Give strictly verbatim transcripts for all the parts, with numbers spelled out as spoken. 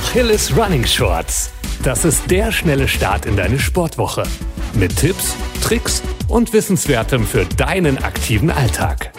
Achilles Running Shorts. Das ist der schnelle Start in deine Sportwoche. Mit Tipps, Tricks und Wissenswertem für deinen aktiven Alltag.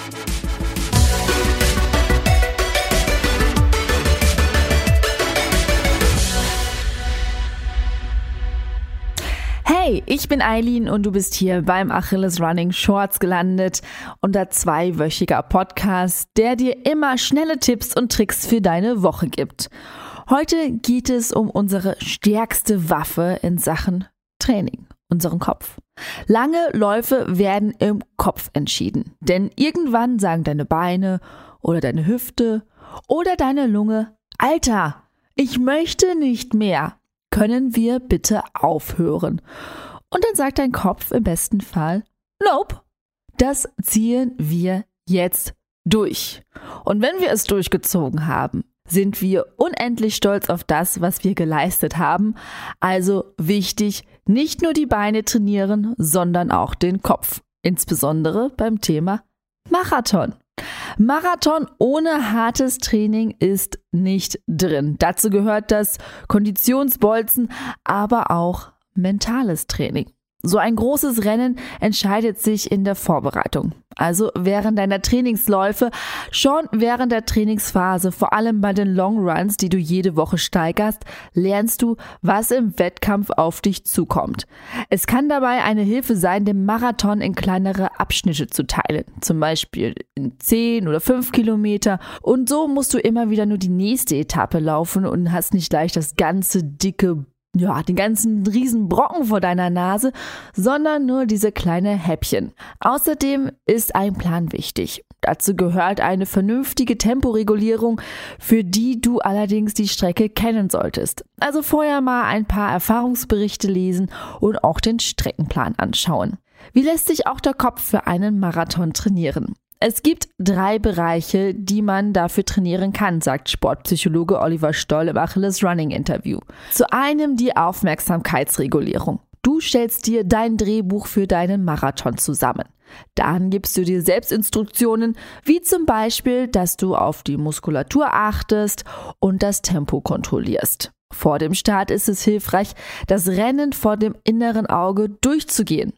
Hey, ich bin Eileen und du bist hier beim Achilles Running Shorts gelandet. Unser zweiwöchiger Podcast, der dir immer schnelle Tipps und Tricks für deine Woche gibt. Heute geht es um unsere stärkste Waffe in Sachen Training, unseren Kopf. Lange Läufe werden im Kopf entschieden, denn irgendwann sagen deine Beine oder deine Hüfte oder deine Lunge: Alter, ich möchte nicht mehr. Können wir bitte aufhören? Und dann sagt dein Kopf im besten Fall: Nope, das ziehen wir jetzt durch. Und wenn wir es durchgezogen haben, sind wir unendlich stolz auf das, was wir geleistet haben. Also wichtig, nicht nur die Beine trainieren, sondern auch den Kopf. Insbesondere beim Thema Marathon. Marathon ohne hartes Training ist nicht drin. Dazu gehört das Konditionsbolzen, aber auch mentales Training. So ein großes Rennen entscheidet sich in der Vorbereitung, also während deiner Trainingsläufe, schon während der Trainingsphase, vor allem bei den Long Runs, die du jede Woche steigerst, lernst du, was im Wettkampf auf dich zukommt. Es kann dabei eine Hilfe sein, den Marathon in kleinere Abschnitte zu teilen, zum Beispiel in zehn oder fünf Kilometer, und so musst du immer wieder nur die nächste Etappe laufen und hast nicht gleich das ganze dicke Ja, den ganzen riesen Brocken vor deiner Nase, sondern nur diese kleine Häppchen. Außerdem ist ein Plan wichtig. Dazu gehört eine vernünftige Temporegulierung, für die du allerdings die Strecke kennen solltest. Also vorher mal ein paar Erfahrungsberichte lesen und auch den Streckenplan anschauen. Wie lässt sich auch der Kopf für einen Marathon trainieren? Es gibt drei Bereiche, die man dafür trainieren kann, sagt Sportpsychologe Oliver Stoll im Achilles Running Interview. Zu einem die Aufmerksamkeitsregulierung. Du stellst dir dein Drehbuch für deinen Marathon zusammen. Dann gibst du dir selbst Instruktionen, wie zum Beispiel, dass du auf die Muskulatur achtest und das Tempo kontrollierst. Vor dem Start ist es hilfreich, das Rennen vor dem inneren Auge durchzugehen.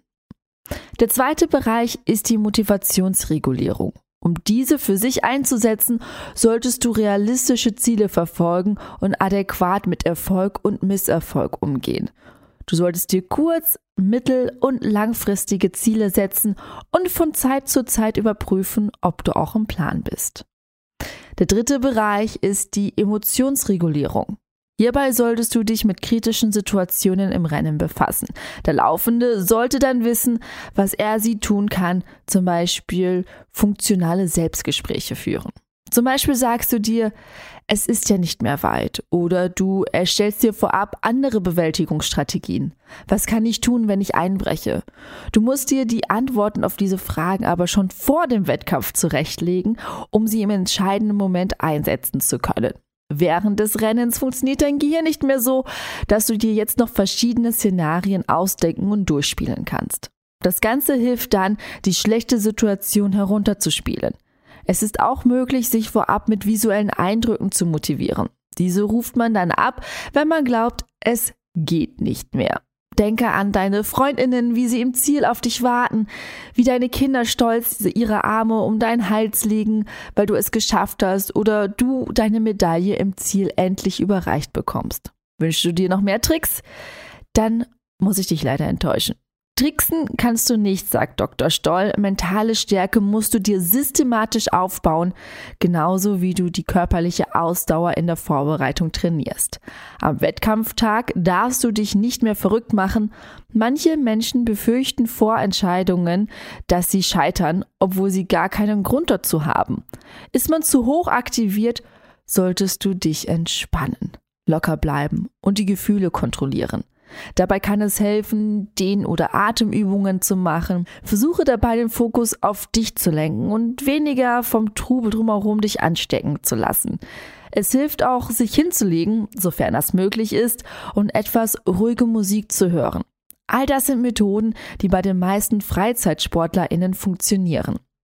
Der zweite Bereich ist die Motivationsregulierung. Um diese für sich einzusetzen, solltest du realistische Ziele verfolgen und adäquat mit Erfolg und Misserfolg umgehen. Du solltest dir kurz-, mittel- und langfristige Ziele setzen und von Zeit zu Zeit überprüfen, ob du auch im Plan bist. Der dritte Bereich ist die Emotionsregulierung. Hierbei solltest du dich mit kritischen Situationen im Rennen befassen. Der Laufende sollte dann wissen, was er sie tun kann, zum Beispiel funktionale Selbstgespräche führen. Zum Beispiel sagst du dir: Es ist ja nicht mehr weit, oder du erstellst dir vorab andere Bewältigungsstrategien. Was kann ich tun, wenn ich einbreche? Du musst dir die Antworten auf diese Fragen aber schon vor dem Wettkampf zurechtlegen, um sie im entscheidenden Moment einsetzen zu können. Während des Rennens funktioniert dein Gehirn nicht mehr so, dass du dir jetzt noch verschiedene Szenarien ausdenken und durchspielen kannst. Das Ganze hilft dann, die schlechte Situation herunterzuspielen. Es ist auch möglich, sich vorab mit visuellen Eindrücken zu motivieren. Diese ruft man dann ab, wenn man glaubt, es geht nicht mehr. Denke an deine Freundinnen, wie sie im Ziel auf dich warten, wie deine Kinder stolz ihre Arme um deinen Hals legen, weil du es geschafft hast oder du deine Medaille im Ziel endlich überreicht bekommst. Wünschst du dir noch mehr Tricks? Dann muss ich dich leider enttäuschen. Tricksen kannst du nicht, sagt Doktor Stoll. Mentale Stärke musst du dir systematisch aufbauen, genauso wie du die körperliche Ausdauer in der Vorbereitung trainierst. Am Wettkampftag darfst du dich nicht mehr verrückt machen. Manche Menschen befürchten vor Entscheidungen, dass sie scheitern, obwohl sie gar keinen Grund dazu haben. Ist man zu hoch aktiviert, solltest du dich entspannen, locker bleiben und die Gefühle kontrollieren. Dabei kann es helfen, Dehn- oder Atemübungen zu machen. Versuche dabei den Fokus auf dich zu lenken und weniger vom Trubel drumherum dich anstecken zu lassen. Es hilft auch, sich hinzulegen, sofern das möglich ist, und etwas ruhige Musik zu hören. All das sind Methoden, die bei den meisten FreizeitsportlerInnen funktionieren.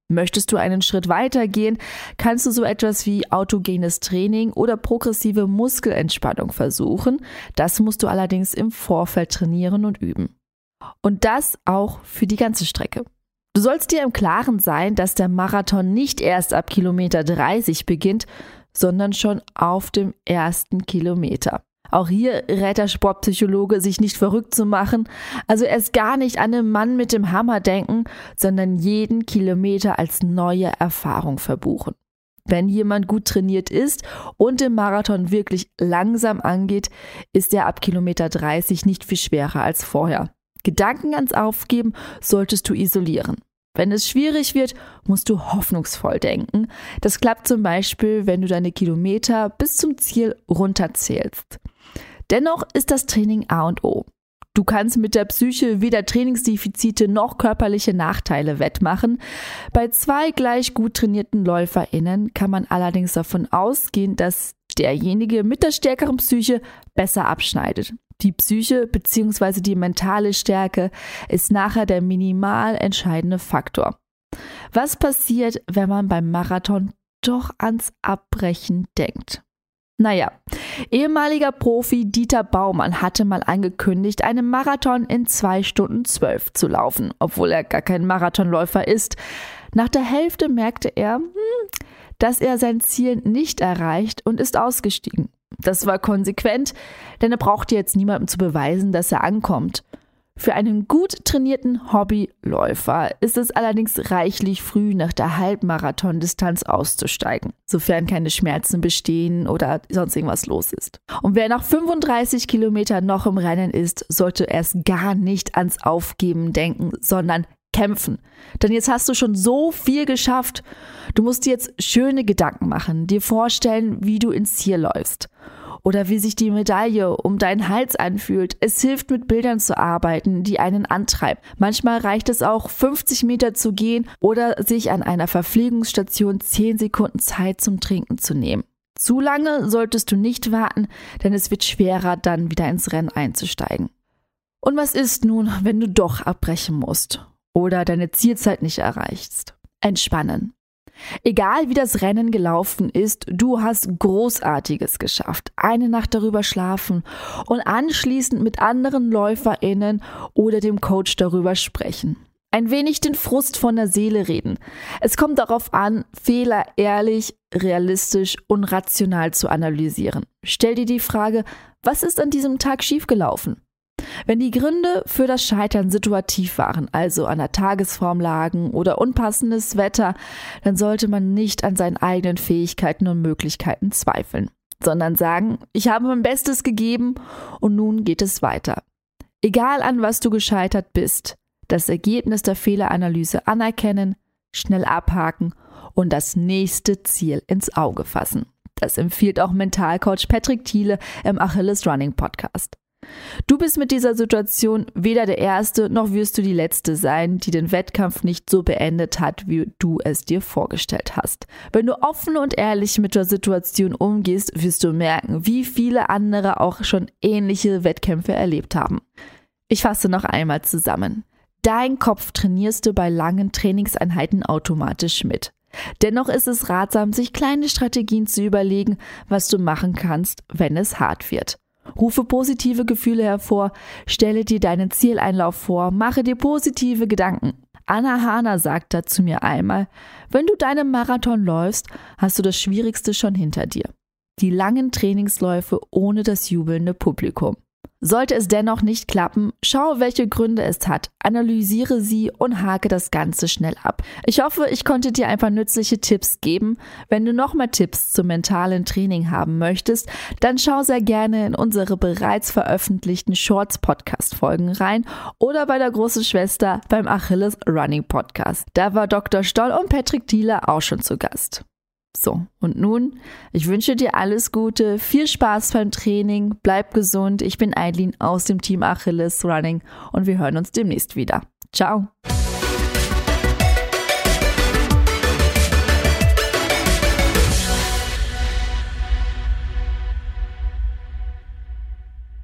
Möchtest du einen Schritt weiter gehen, kannst du so etwas wie autogenes Training oder progressive Muskelentspannung versuchen. Das musst du allerdings im Vorfeld trainieren und üben. Und das auch für die ganze Strecke. Du sollst dir im Klaren sein, dass der Marathon nicht erst ab Kilometer dreißig beginnt, sondern schon auf dem ersten Kilometer. Auch hier rät der Sportpsychologe, sich nicht verrückt zu machen, also erst gar nicht an den Mann mit dem Hammer denken, sondern jeden Kilometer als neue Erfahrung verbuchen. Wenn jemand gut trainiert ist und den Marathon wirklich langsam angeht, ist er ab Kilometer dreißig nicht viel schwerer als vorher. Gedanken ans Aufgeben solltest du isolieren. Wenn es schwierig wird, musst du hoffnungsvoll denken. Das klappt zum Beispiel, wenn du deine Kilometer bis zum Ziel runterzählst. Dennoch ist das Training A und O. Du kannst mit der Psyche weder Trainingsdefizite noch körperliche Nachteile wettmachen. Bei zwei gleich gut trainierten LäuferInnen kann man allerdings davon ausgehen, dass derjenige mit der stärkeren Psyche besser abschneidet. Die Psyche bzw. die mentale Stärke ist nachher der minimal entscheidende Faktor. Was passiert, wenn man beim Marathon doch ans Abbrechen denkt? Naja, ehemaliger Profi Dieter Baumann hatte mal angekündigt, einen Marathon in zwei Stunden zwölf zu laufen, obwohl er gar kein Marathonläufer ist. Nach der Hälfte merkte er, hm, dass er sein Ziel nicht erreicht und ist ausgestiegen. Das war konsequent, denn er brauchte jetzt niemandem zu beweisen, dass er ankommt. Für einen gut trainierten Hobbyläufer ist es allerdings reichlich früh nach der Halbmarathon-Distanz auszusteigen, sofern keine Schmerzen bestehen oder sonst irgendwas los ist. Und wer nach fünfunddreißig Kilometern noch im Rennen ist, sollte erst gar nicht ans Aufgeben denken, sondern kämpfen. Denn jetzt hast du schon so viel geschafft. Du musst dir jetzt schöne Gedanken machen, dir vorstellen, wie du ins Ziel läufst. Oder wie sich die Medaille um deinen Hals anfühlt. Es hilft, mit Bildern zu arbeiten, die einen antreiben. Manchmal reicht es auch, fünfzig Meter zu gehen oder sich an einer Verpflegungsstation zehn Sekunden Zeit zum Trinken zu nehmen. Zu lange solltest du nicht warten, denn es wird schwerer, dann wieder ins Rennen einzusteigen. Und was ist nun, wenn du doch abbrechen musst oder deine Zielzeit nicht erreichst? Entspannen. Egal wie das Rennen gelaufen ist, du hast Großartiges geschafft. Eine Nacht darüber schlafen und anschließend mit anderen LäuferInnen oder dem Coach darüber sprechen. Ein wenig den Frust von der Seele reden. Es kommt darauf an, Fehler ehrlich, realistisch und rational zu analysieren. Stell dir die Frage, was ist an diesem Tag schiefgelaufen? Wenn die Gründe für das Scheitern situativ waren, also an der Tagesform lagen oder unpassendes Wetter, dann sollte man nicht an seinen eigenen Fähigkeiten und Möglichkeiten zweifeln, sondern sagen, ich habe mein Bestes gegeben und nun geht es weiter. Egal an was du gescheitert bist, das Ergebnis der Fehleranalyse anerkennen, schnell abhaken und das nächste Ziel ins Auge fassen. Das empfiehlt auch Mentalcoach Patrick Thiele im Achilles Running Podcast. Du bist mit dieser Situation weder der Erste, noch wirst du die Letzte sein, die den Wettkampf nicht so beendet hat, wie du es dir vorgestellt hast. Wenn du offen und ehrlich mit der Situation umgehst, wirst du merken, wie viele andere auch schon ähnliche Wettkämpfe erlebt haben. Ich fasse noch einmal zusammen. Dein Kopf trainierst du bei langen Trainingseinheiten automatisch mit. Dennoch ist es ratsam, sich kleine Strategien zu überlegen, was du machen kannst, wenn es hart wird. Rufe positive Gefühle hervor, stelle dir deinen Zieleinlauf vor, mache dir positive Gedanken. Anna Hahner sagt dazu mir einmal, wenn du deinen Marathon läufst, hast du das Schwierigste schon hinter dir. Die langen Trainingsläufe ohne das jubelnde Publikum. Sollte es dennoch nicht klappen, schau, welche Gründe es hat, analysiere sie und hake das Ganze schnell ab. Ich hoffe, ich konnte dir ein paar nützliche Tipps geben. Wenn du noch mehr Tipps zum mentalen Training haben möchtest, dann schau sehr gerne in unsere bereits veröffentlichten Shorts-Podcast-Folgen rein oder bei der großen Schwester beim Achilles Running Podcast. Da war Doktor Stoll und Patrick Thiele auch schon zu Gast. So, und nun, ich wünsche dir alles Gute, viel Spaß beim Training, bleib gesund. Ich bin Eileen aus dem Team Achilles Running und wir hören uns demnächst wieder. Ciao!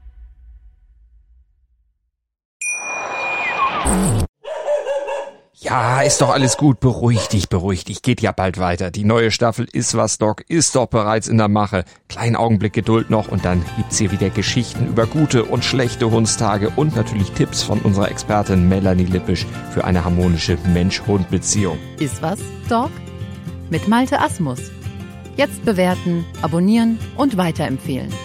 Ja, Ja, ist doch alles gut. Beruhig dich, beruhig dich. Geht ja bald weiter. Die neue Staffel Ist was, Doc ist doch bereits in der Mache. Kleinen Augenblick Geduld noch und dann gibt's hier wieder Geschichten über gute und schlechte Hundstage und natürlich Tipps von unserer Expertin Melanie Lippisch für eine harmonische Mensch-Hund-Beziehung. Ist was, Doc? Mit Malte Asmus. Jetzt bewerten, abonnieren und weiterempfehlen.